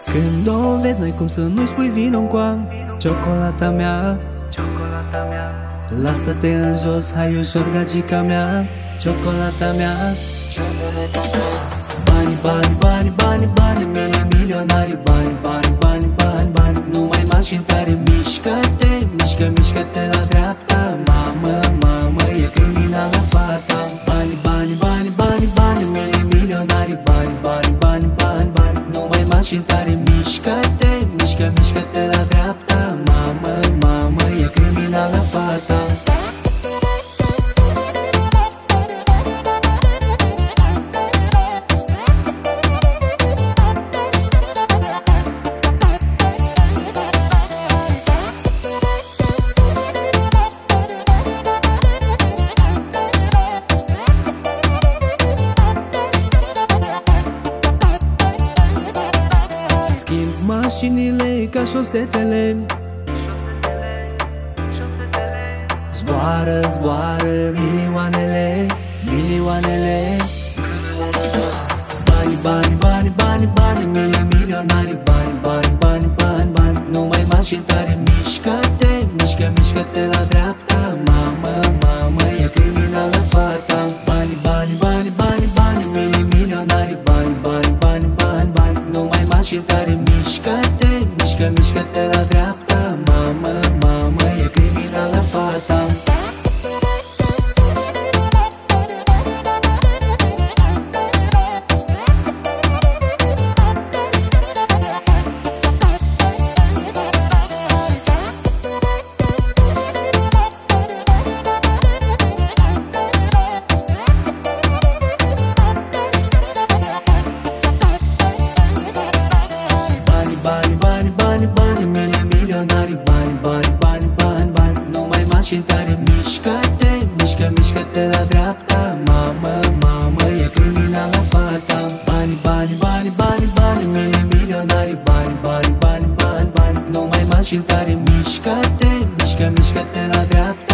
Când o vezi, n-ai cum să nu-i spui vino-n coam. Ciocolata mea, lasă-te în jos, hai ușor, gagica mea. Ciocolata mea. Bani, bani, bani, bani, bani, milionari. Bani, bani, bani, bani, bani, numai mașini tare. Mișcă-te, mișcă, mișcă-te la dreapta. Mamă, mamă, e criminală fata. Bani, bani, bani, bani, bani, milionari. Bani, bani, bani, bani, bani, numai mașini tare. Mișcă-te, mișcă, mișcă-te la dreapta. Mamă, mamă, e criminală fata. Mașinile ca șosetele, zboară, zboară milioanele, milioanele. Bani, bani, bani, bani, bani, milionari. Bani, bani, bani, bani, bani, numai mașini tare. Mișcă-te, mișcă, mișcă-te la dreapta. Mamă, mamă, e criminală fata. Bani, bani, bani, bani, bani, milionari. Bani, bani, bani, bani, bani, numai mașini tare. Mișcă-te, mișcă, mișcă-te la dreapta. Mamă, mamă, e criminală fata. Bani, bani, bani, bani, milionari. Bani, bani, bani, bani, bani, numai mașini tare. Mișcă-te, mișcă, mișcă-te la dreapta. Mamă, mamă, e criminală fata. Bani, bani, bani, bani, bani, milionari. Bani, bani, bani, bani, bani, numai mașini tare. Mișcă-te, mișcă, mișcă-te la dreapta.